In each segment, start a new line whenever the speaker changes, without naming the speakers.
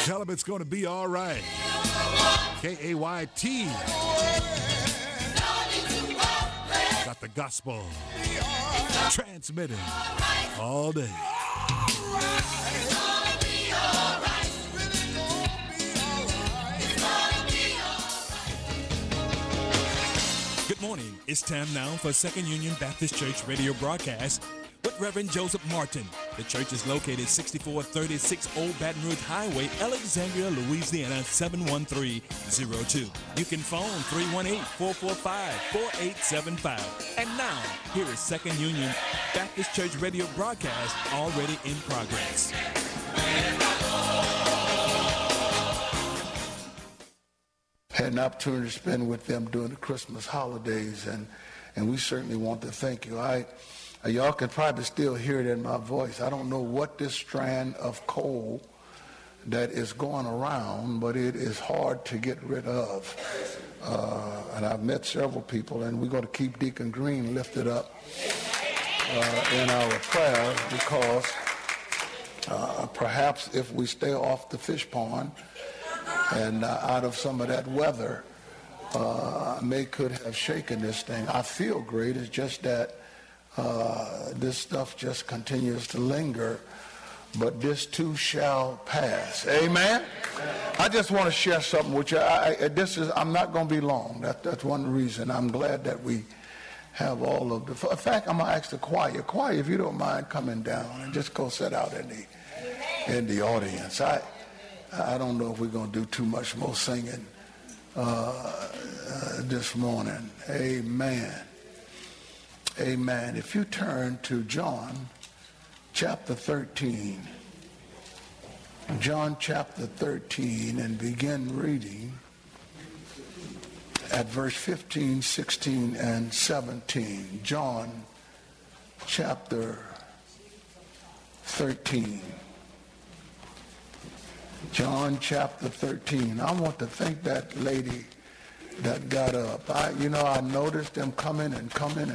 Tell them it's going to be all right. KAYT. Got the gospel transmitting all day. Good morning. It's time now for Second Union Baptist Church radio broadcast with Reverend Joseph Martin. The church is located 6436 Old Baton Rouge Highway, Alexandria, Louisiana, 71302. You can phone 318-445-4875. And now, here is Second Union Baptist Church radio broadcast already in progress.
Had an opportunity to spend with them during the Christmas holidays, and we certainly want to thank you. Y'all can probably still hear it in my voice. I don't know what this strand of coal that is going around, but it is hard to get rid of. And I've met several people, and we're going to keep Deacon Green lifted up in our prayers, because perhaps if we stay off the fish pond and out of some of that weather, could have shaken this thing. I feel great. It's just that this stuff just continues to linger, but this too shall pass. Amen. I just want to share something with you. I'm not going to be long. That's one reason. I'm glad that we have all of the. In fact, I'm going to ask the choir, if you don't mind coming down and just go sit out in the audience. I don't know if we're going to do too much more singing this morning. Amen. Amen. If you turn to John chapter 13, John chapter 13, and begin reading at verse 15, 16, and 17. John chapter 13. John chapter 13. I want to thank that lady that got up. I noticed them coming. And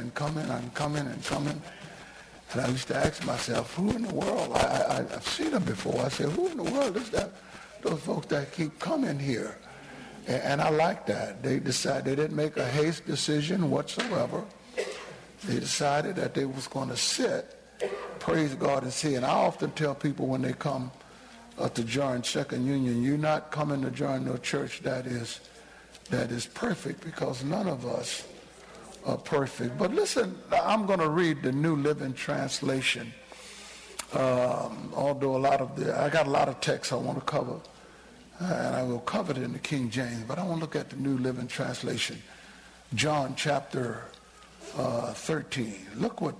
I used to ask myself, who in the world? I've seen them before. I said, who in the world is that? Those folks that keep coming here. And I like that. They decided, they didn't make a haste decision whatsoever. They decided that they was going to sit, praise God, and see. And I often tell people when they come to join Second Union, you're not coming to join no church that is perfect, because none of us are perfect. But listen, I'm going to read the New Living Translation. Although I got a lot of text I want to cover, and I will cover it in the King James, but I want to look at the New Living Translation. John chapter 13. Look what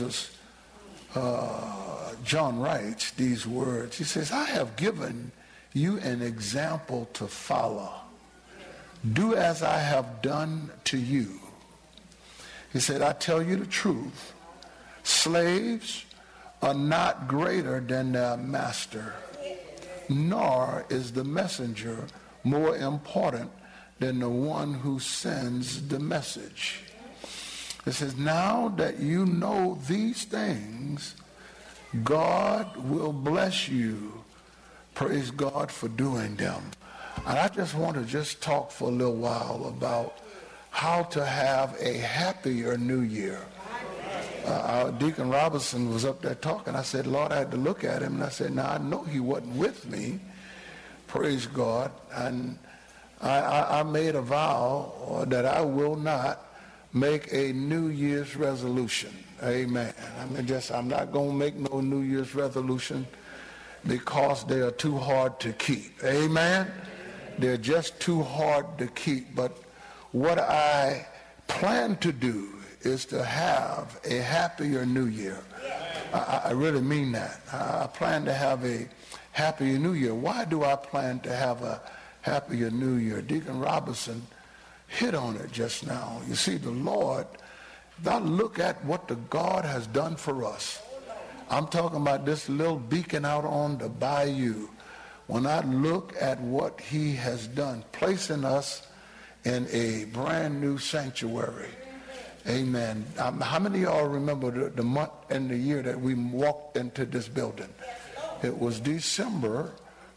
John writes these words. He says, I have given you an example to follow. Do as I have done to you. He said, I tell you the truth. Slaves are not greater than their master, nor is the messenger more important than the one who sends the message. It says, now that you know these things, God will bless you. Praise God for doing them. And I just want to talk for a little while about how to have a happier new year. Deacon Robinson was up there talking. I said, Lord, I had to look at him, and I said, now I know he wasn't with me. Praise God. And I made a vow that I will not make a New Year's resolution. Amen. I'm not going to make no New Year's resolution, because they are too hard to keep. Amen. They're just too hard to keep. But what I plan to do is to have a happier new year. I really mean that. I plan to have a happier new year. Why do I plan to have a happier new year? Deacon Robinson hit on it just now. You see, the Lord, if I look at what the God has done for us, I'm talking about this little beacon out on the bayou. When I look at what he has done, placing us in a brand new sanctuary. Amen. How many of y'all remember the month and the year that we walked into this building? It was December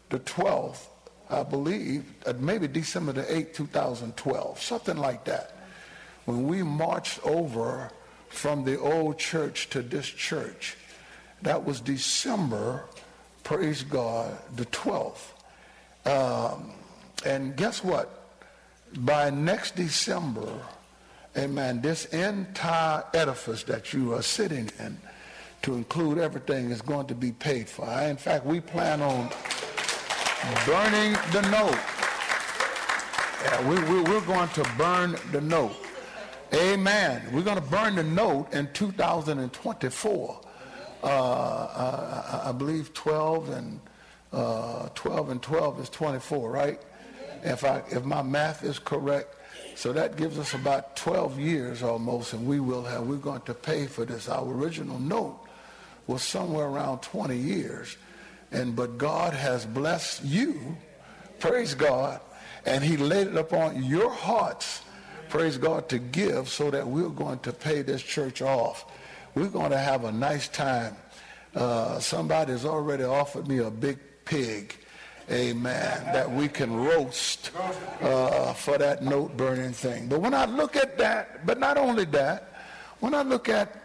the 12th, I believe, maybe December the 8th, 2012, something like that, when we marched over from the old church to this church. That was December, praise God, the 12th. And guess what? By next December, amen, this entire edifice that you are sitting in, to include everything, is going to be paid for. In fact, we plan on burning the note. Yeah, we're going to burn the note. Amen. We're going to burn the note in 2024. I believe 12 and 12 is 24, right? If my math is correct. So that gives us about 12 years almost, and we're going to pay for this. Our original note was somewhere around 20 years. But God has blessed you, praise God, and he laid it upon your hearts, praise God, to give, so that we're going to pay this church off. We're going to have a nice time. Somebody's already offered me a big pig, amen, that we can roast for that note burning thing. But when I look at that, but not only that, when I look at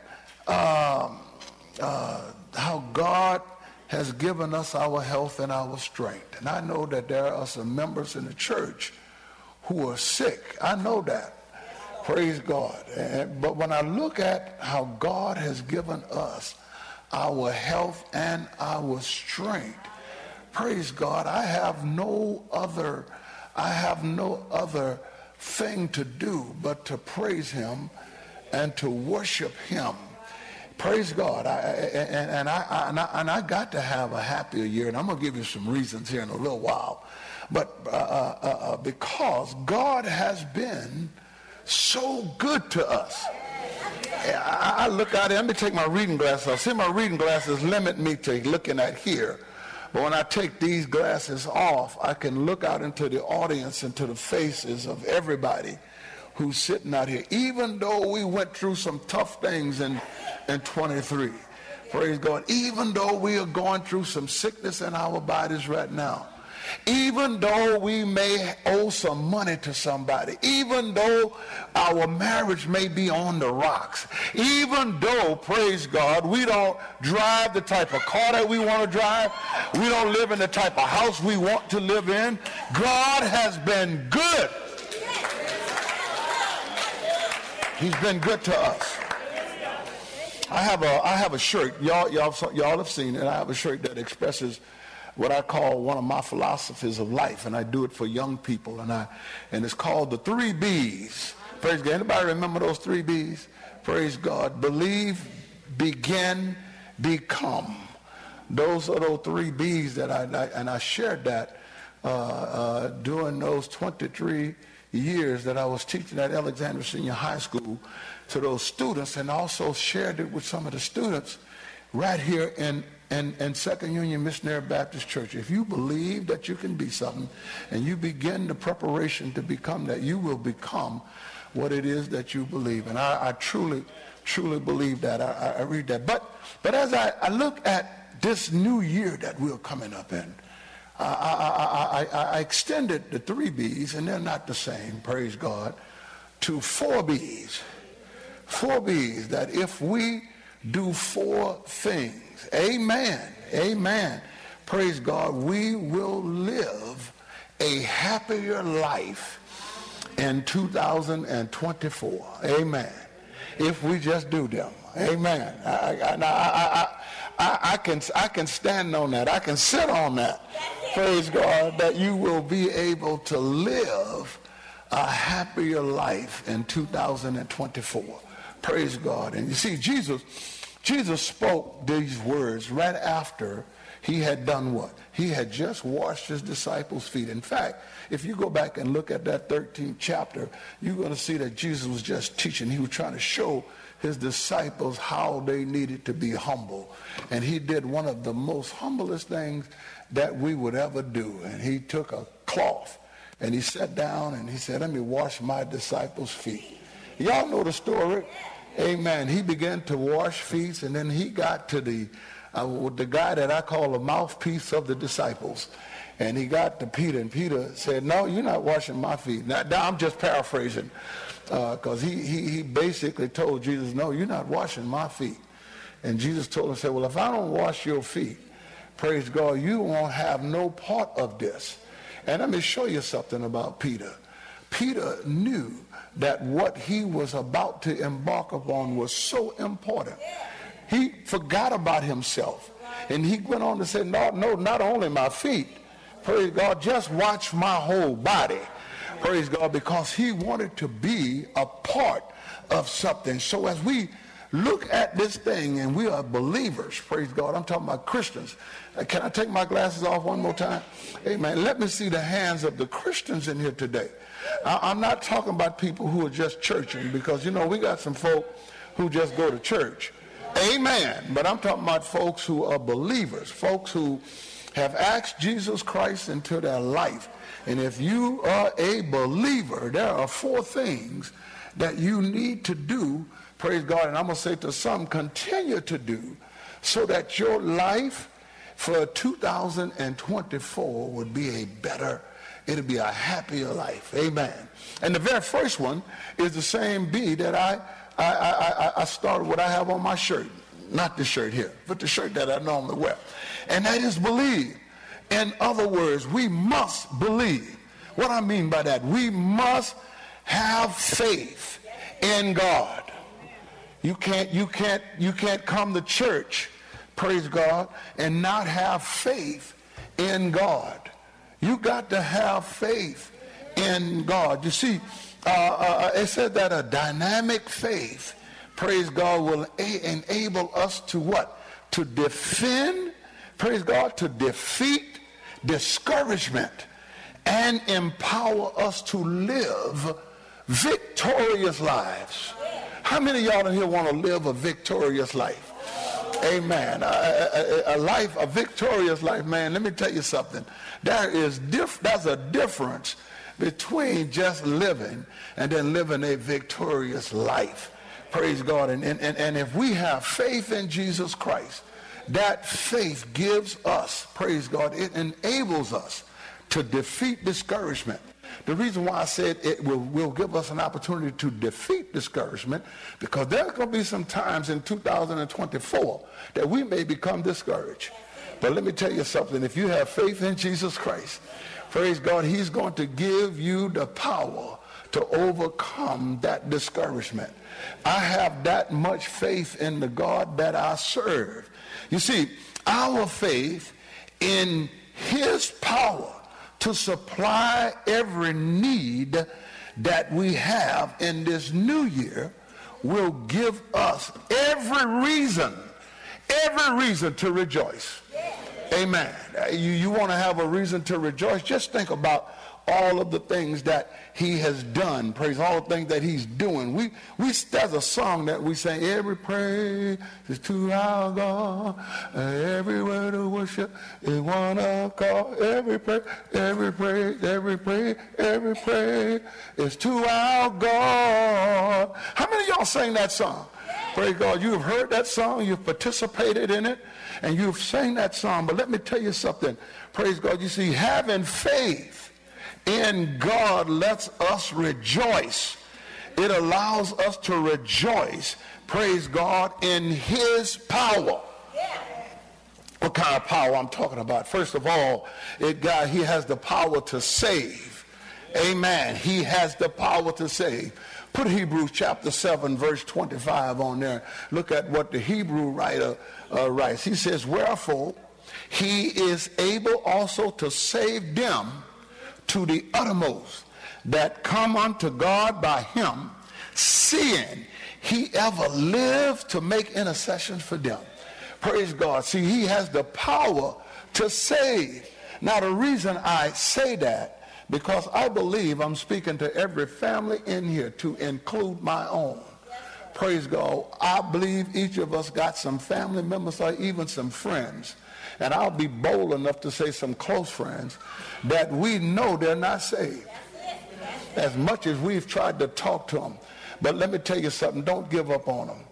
how God has given us our health and our strength, and I know that there are some members in the church who are sick. I know that. Praise God. But when I look at how God has given us our health and our strength, praise God, I have no other thing to do but to praise him and to worship him. Praise God. I got to have a happier year, and I'm going to give you some reasons here in a little while. But because God has been so good to us. I look out here, let me take my reading glasses off. See, my reading glasses limit me to looking at here. But when I take these glasses off, I can look out into the audience, into the faces of everybody who's sitting out here. Even though we went through some tough things in 23, praise God, even though we are going through some sickness in our bodies right now, even though we may owe some money to somebody, even though our marriage may be on the rocks, even though, praise God, we don't drive the type of car that we want to drive, we don't live in the type of house we want to live in, God has been good. He's been good to us. I have a shirt. Y'all have seen it. I have a shirt that expresses what I call one of my philosophies of life, and I do it for young people, and it's called the 3 B's. Praise God. Anybody remember those 3 B's? Praise God. Believe, begin, become. Those are those 3 B's that I shared that during those 23 years that I was teaching at Alexandria Senior High School to those students, and also shared it with some of the students right here in Second Union Missionary Baptist Church. If you believe that you can be something and you begin the preparation to become that, you will become what it is that you believe. And I truly believe that. I read that. But as I look at this new year that we're coming up in, I extended the 3 B's, and they're not the same, praise God, to 4 B's. 4 B's, that if we do 4 things, amen, praise God, we will live a happier life in 2024, amen, if we just do them, amen. I can stand on that. I can sit on that. Praise God, that you will be able to live a happier life in 2024. Praise God. And you see, Jesus spoke these words right after he had done what? He had just washed his disciples' feet. In fact, if you go back and look at that 13th chapter, you're going to see that Jesus was just teaching. He was trying to show his disciples how they needed to be humble. And he did one of the most humblest things that we would ever do. And he took a cloth and he sat down and he said, let me wash my disciples' feet. Y'all know the story. Amen. He began to wash feet, and then he got to the with the guy that I call the mouthpiece of the disciples. And he got to Peter, and Peter said, no, you're not washing my feet. Now I'm just paraphrasing, because he basically told Jesus, no, you're not washing my feet. And Jesus told him, said, well, if I don't wash your feet, praise God, you won't have no part of this. And let me show you something about Peter. Peter knew that what he was about to embark upon was so important. He forgot about himself. And he went on to say, no, not only my feet, praise God, just watch my whole body. Praise God, because he wanted to be a part of something. So as we look at this thing, and we are believers, praise God, I'm talking about Christians. Can I take my glasses off one more time? Amen. Let me see the hands of the Christians in here today. I'm not talking about people who are just churching, because, you know, we got some folk who just go to church. Amen. But I'm talking about folks who are believers, folks who have asked Jesus Christ into their life. And if you are a believer, there are 4 things that you need to do, praise God, and I'm going to say to some, continue to do, so that your life for 2024 would be a better, it'll be a happier life. Amen. And the very first one is the same B that I started what I have on my shirt. Not the shirt here, but the shirt that I normally wear. And that is believe. In other words, we must believe. What I mean by that, we must have faith in God. You can't come to church, praise God, and not have faith in God. You got to have faith in God. You see, it said that a dynamic faith, praise God, will enable us to what? To defend, praise God, to defeat discouragement and empower us to live victorious lives. How many of y'all in here want to live a victorious life? Amen. A victorious life, man. Let me tell you something. There's a difference between just living and then living a victorious life. Praise God. And if we have faith in Jesus Christ, that faith gives us, praise God, it enables us to defeat discouragement. The reason why I said it will give us an opportunity to defeat discouragement, because there's going to be some times in 2024 that we may become discouraged. But let me tell you something. If you have faith in Jesus Christ, praise God, he's going to give you the power to overcome that discouragement. I have that much faith in the God that I serve. You see, our faith in his power to supply every need that we have in this new year will give us every reason to rejoice. Amen. You want to have a reason to rejoice? Just think about all of the things that he has done. Praise all the things that he's doing. There's a song that we sing, every praise is to our God, every word of worship is one of God, every praise is to our God. How many of y'all sang that song? Praise God. You have heard that song, you've participated in it, and you've sang that song. But let me tell you something. Praise God. You see, having faith in God lets us rejoice. It allows us to rejoice, praise God, in his power. What kind of power I'm talking about? First of all, he has the power to save. Amen. He has the power to save. Put Hebrews chapter 7, verse 25 on there. Look at what the Hebrew writer writes. He says, wherefore he is able also to save them to the uttermost that come unto God by him, seeing he ever lived to make intercession for them. Praise God. See, he has the power to save. Now, the reason I say that, because I believe I'm speaking to every family in here, to include my own. Praise God. I believe each of us got some family members or even some friends, and I'll be bold enough to say some close friends, that we know they're not saved. As much as we've tried to talk to them. But let me tell you something, don't give up on them.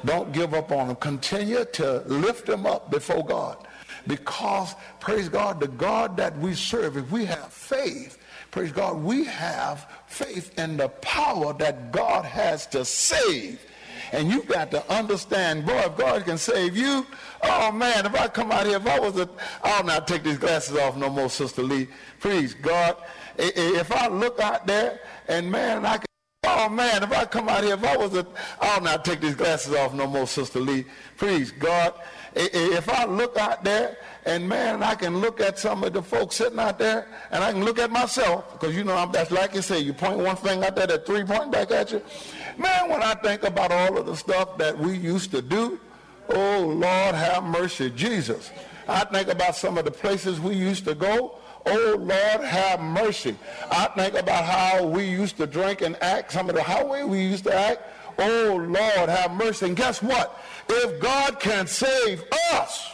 Don't give up on them. Continue to lift them up before God. Because, praise God, the God that we serve, if we have faith, praise God, we have faith in the power that God has to save. And you've got to understand, boy, if God can save you, oh man, if I come out here, if I was I'll not take these glasses off no more, Sister Lee. Please, God, if I look out there and man, I can, oh man, if I come out here, if I was I'll not take these glasses off no more, Sister Lee. Please, God, if I look out there and man, I can look at some of the folks sitting out there and I can look at myself, because you know, that's like you say, you point one thing out there, that three point back at you. Man, when I think about all of the stuff that we used to do, oh Lord have mercy, Jesus. I think about some of the places we used to go. Oh Lord have mercy. I think about how we used to drink and act, some of the highway we used to act. Oh Lord have mercy. And guess what? If God can save us,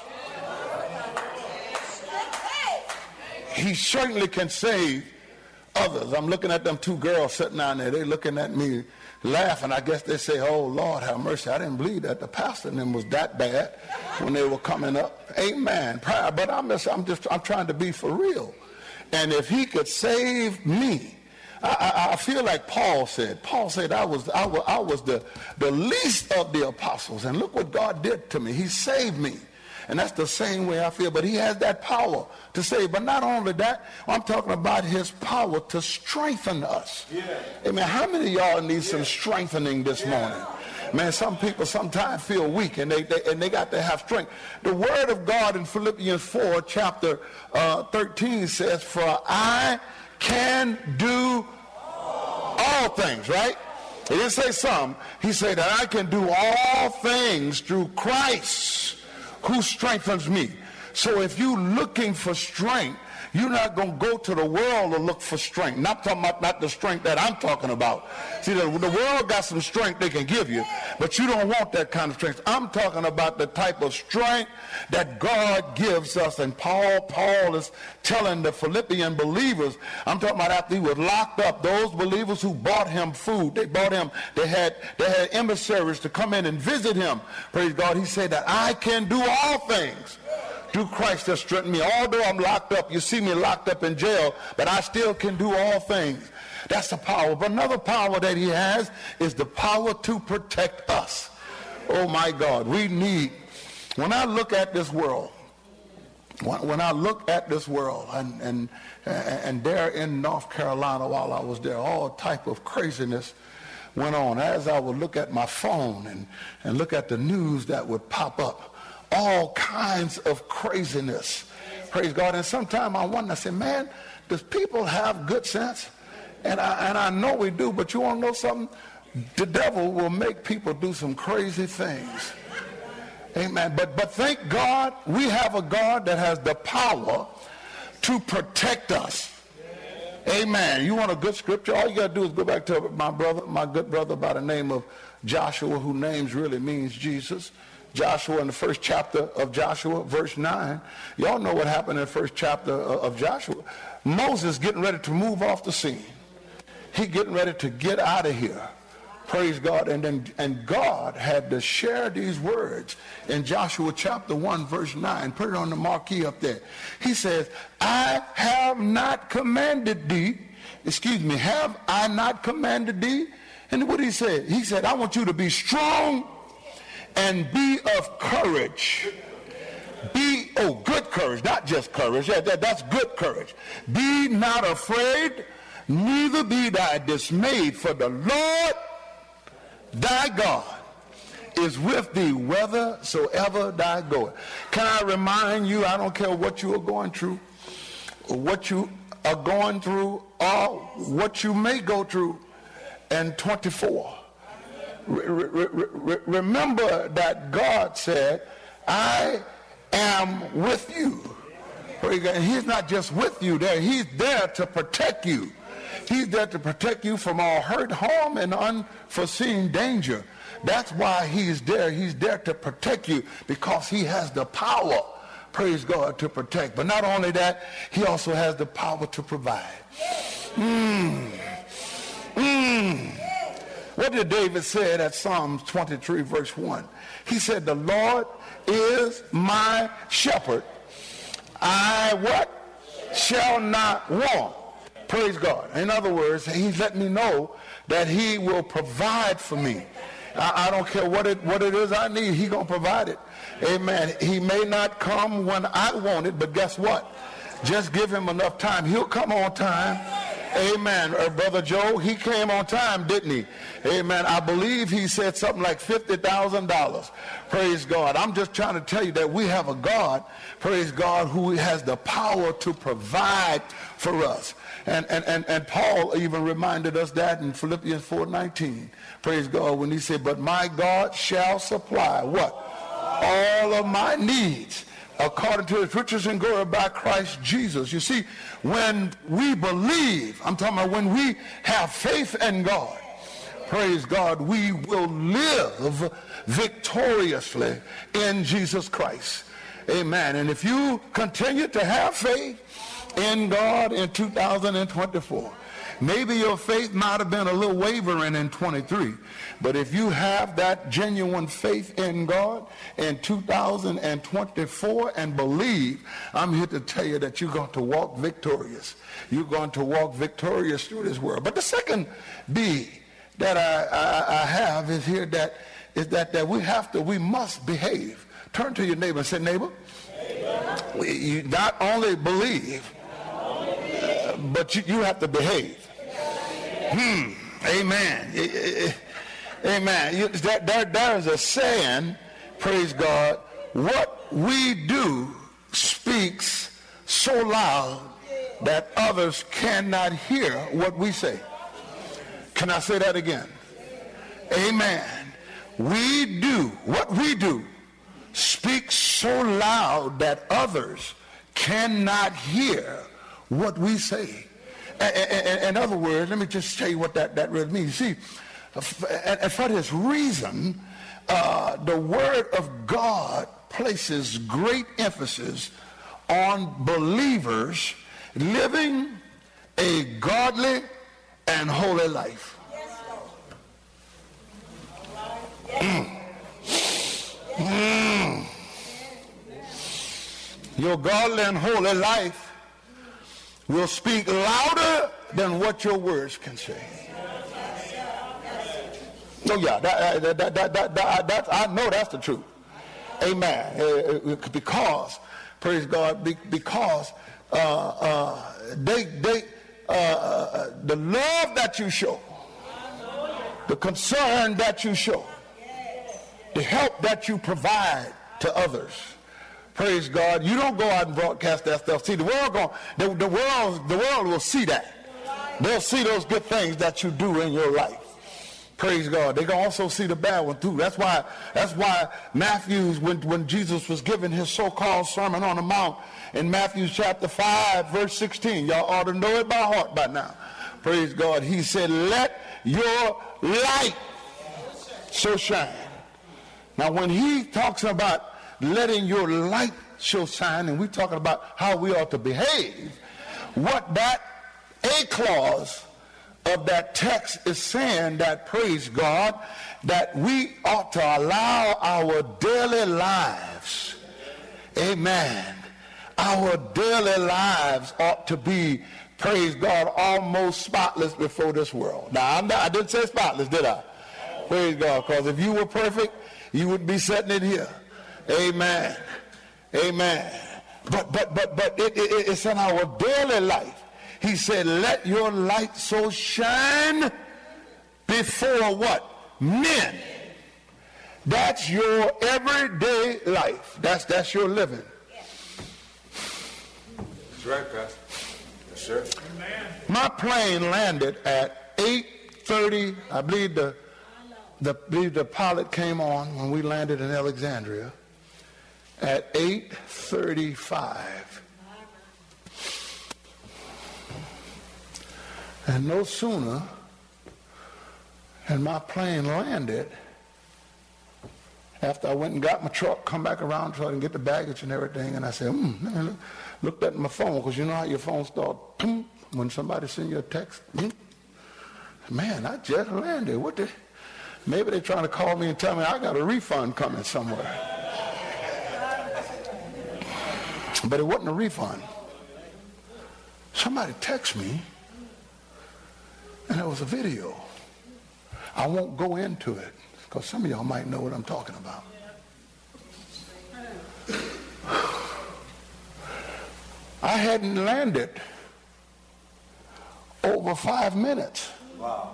he certainly can save others. I'm looking at them two girls sitting down there. They're looking at me laughing. I guess they say, oh Lord have mercy. I didn't believe that the pastor and them was that bad when they were coming up. Amen. But I'm trying to be for real. And if he could save me, I feel like Paul said. Paul said I was the least of the apostles. And look what God did to me. He saved me. And that's the same way I feel. But he has that power to save. But not only that, I'm talking about his power to strengthen us. Yeah. Amen. How many of y'all need some strengthening this morning? Man, some people sometimes feel weak and they got to have strength. The word of God in Philippians 4, chapter 13 says, for I can do all things, right? He didn't say some. He said that I can do all things through Christ who strengthens me. So if you're looking for strength, you're not going to go to the world to look for strength. Not talking about not the strength that I'm talking about. See, the world got some strength they can give you, but you don't want that kind of strength. I'm talking about the type of strength that God gives us. And Paul is telling the Philippian believers, I'm talking about after he was locked up, those believers who bought him food, they had emissaries to come in and visit him. Praise God. He said that I can do all things through Christ that strengthened me. Although I'm locked up, you see me locked up in jail, but I still can do all things. That's the power. But another power that he has is the power to protect us. Oh my God, we need, when I look at this world, and there in North Carolina while I was there, all type of craziness went on. As I would look at my phone and look at the news that would pop up, all kinds of craziness. Praise God. And sometimes I wonder, I say, man, does people have good sense? And I know we do, but you want to know something? The devil will make people do some crazy things. Amen. But thank God we have a God that has the power to protect us. Amen. You want a good scripture? All you got to do is go back to my good brother by the name of Joshua, whose names really means Jesus. Joshua, in the first chapter of Joshua, verse 9. Y'all know what happened in the first chapter of Joshua. Moses getting ready to move off the scene. He getting ready to get out of here. Praise God. And God had to share these words in Joshua chapter 1, verse 9. Put it on the marquee up there. He says, I have not commanded thee. Have I not commanded thee? And what did he say? He said, I want you to be strong and be of courage. Good courage, not just courage. Yeah, that's good courage. Be not afraid, neither be thou dismayed, for the Lord thy God is with thee whithersoever thou goest. Can I remind you, I don't care what you are going through, or what you are going through, or what you may go through in 24. Remember that God said, I am with you. And he's not just with you there. He's there to protect you. He's there to protect you from all hurt, harm, and unforeseen danger. That's why he's there. He's there to protect you because he has the power, praise God, to protect. But not only that, he also has the power to provide. What did David say at Psalms 23 verse 1? He said, the Lord is my shepherd. I what? Shall not want. Praise God. In other words, he's letting me know that he will provide for me. I don't care what it is I need. He's going to provide it. Amen. He may not come when I want it, but guess what? Just give him enough time. He'll come on time. Amen. Brother Joe, he came on time, didn't he? Amen. I believe he said something like $50,000. Praise God. I'm just trying to tell you that we have a God, praise God, who has the power to provide for us. And Paul even reminded us that in Philippians 4:19. Praise God, when he said, but my God shall supply what? All of my needs according to his riches and glory by Christ Jesus. You see, when we believe, I'm talking about when we have faith in God, praise God, we will live victoriously in Jesus Christ. Amen. And if you continue to have faith in God in 2024, maybe your faith might have been a little wavering in 23, but if you have that genuine faith in God in 2024 and believe, I'm here to tell you that you're going to walk victorious. You're going to walk victorious through this world. But the second B that I have is here that we must behave. Turn to your neighbor and say, neighbor, you not only believe, but you have to behave. Amen. Amen. There is a saying, praise God, what we do speaks so loud that others cannot hear what we say. Can I say that again? Amen. What we do speaks so loud that others cannot hear what we say. In other words, let me just tell you what that really means. You see, and for this reason, the Word of God places great emphasis on believers living a godly and holy life. Your godly and holy life will speak louder than what your words can say. Oh yeah, I know that's the truth. Amen. Because, praise God, because the love that you show, the concern that you show, the help that you provide to others, praise God, you don't go out and broadcast that stuff. See, the world will see that. They'll see those good things that you do in your life. Praise God. They can also see the bad one too. That's why Matthew, when Jesus was giving his so-called Sermon on the Mount in Matthew chapter 5, verse 16, y'all ought to know it by heart by now. Praise God. He said, let your light so shine. Now, when he talks about letting your light so shine, and we're talking about how we ought to behave, what that A clause of that text is saying that, praise God, that we ought to allow our daily lives, amen, our daily lives ought to be, praise God, almost spotless before this world. Now, I didn't say spotless, did I? Praise God, because if you were perfect, you would be sitting in here. Amen. Amen. But it's in our daily life. He said, let your light so shine before what? Men. That's your everyday life. That's your living.
That's right, Pastor. Yes, sir.
My plane landed at 8:30. I believe the pilot came on when we landed in Alexandria at 8:35. And no sooner had my plane landed, after I went and got my truck, come back around so I can get the baggage and everything, and I said, looked at my phone, because you know how your phone starts, when somebody sends you a text, man, I just landed. What the? Maybe they're trying to call me and tell me I got a refund coming somewhere. But it wasn't a refund. Somebody texted me, and it was a video. I won't go into it, because some of y'all might know what I'm talking about. I hadn't landed over 5 minutes.
Wow.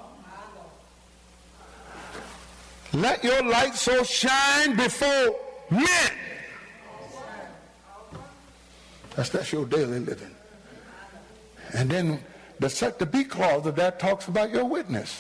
Let your light so shine before men. That's your daily living. And then the B clause of that talks about your witness.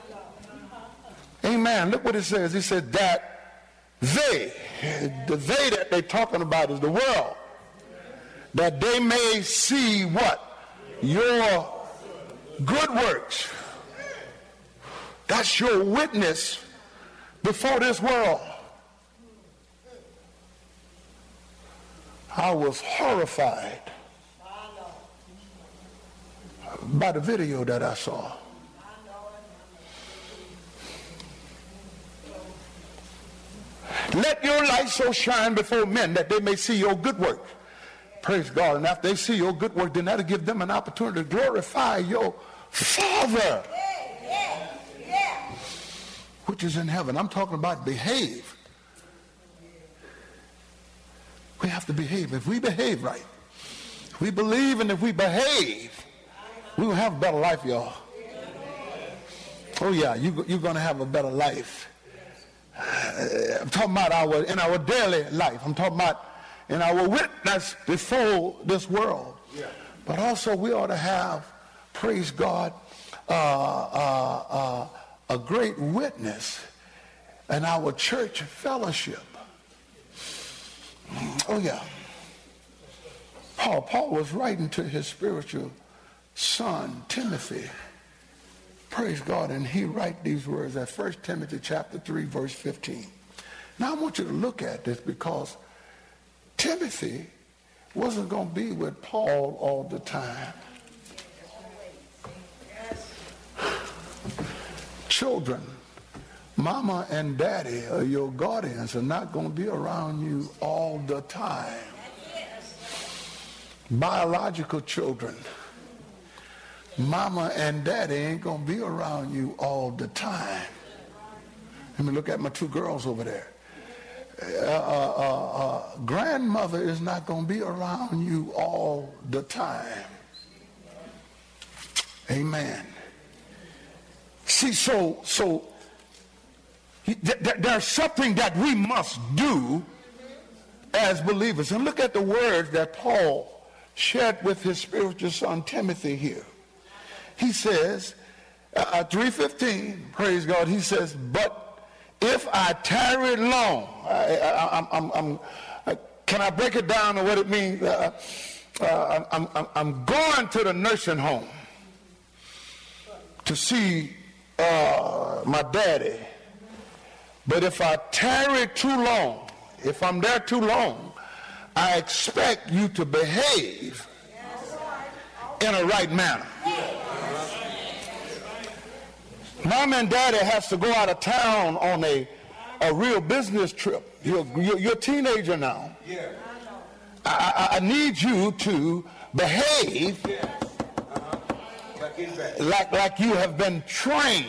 Amen. Look what it says. He said that the they that they're talking about is the world, that they may see what? Your good works. That's your witness before this world. I was horrified by the video that I saw. Let your light so shine before men that they may see your good work. Praise God. And after they see your good work, then that'll give them an opportunity to glorify your Father, which is in heaven. I'm talking about behave. We have to behave. If we behave right, if we believe, and if we behave, we will have a better life, y'all. Oh yeah, you're going to have a better life. I'm talking about in our daily life. I'm talking about in our witness before this world. Yeah. But also we ought to have, praise God, a great witness in our church fellowship. Oh yeah. Paul was writing to his spiritual son, Timothy. Praise God. And he write these words at 1 Timothy chapter 3, verse 15. Now I want you to look at this, because Timothy wasn't going to be with Paul all the time. Children, mama and daddy, or your guardians, are not going to be around you all the time. Biological children, mama and daddy ain't going to be around you all the time. Let me look at my two girls over there. Grandmother is not going to be around you all the time. Amen. See, so there's something that we must do as believers. And look at the words that Paul shared with his spiritual son Timothy here. He says, 3:15, praise God, he says, but if I tarry long, can I break it down to what it means? I'm going to the nursing home to see my daddy. But if I tarry too long, if I'm there too long, I expect you to behave in a right manner. Mom and daddy has to go out of town on a real business trip. You're a teenager now. I need you to behave like you have been trained.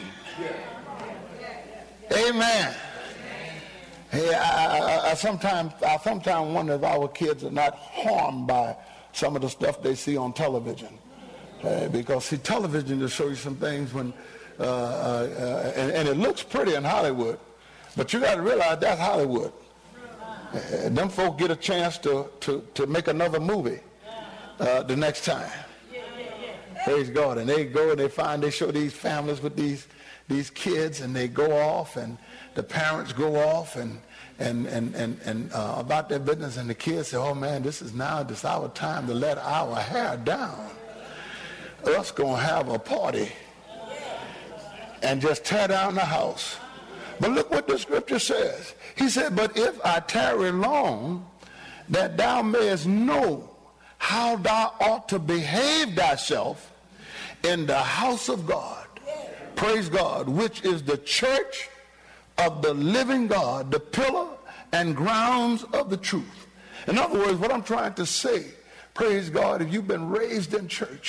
Amen. Hey, I sometimes wonder if our kids are not harmed by some of the stuff they see on television. Because see, television just shows you some things when and it looks pretty in Hollywood, but you got to realize that's Hollywood. Them folk get a chance to make another movie the next time. Praise God. And they go and they show these families with these kids, and they go off, and the parents go off and about their business, and the kids say, oh man, this is our time to let our hair down. Us gonna have a party and just tear down the house. But look what the scripture says. He said, but if I tarry long, that thou mayest know how thou ought to behave thyself in the house of God. Praise God, which is the church of the living God, the pillar and grounds of the truth. In other words, what I'm trying to say, praise God, if you've been raised in church,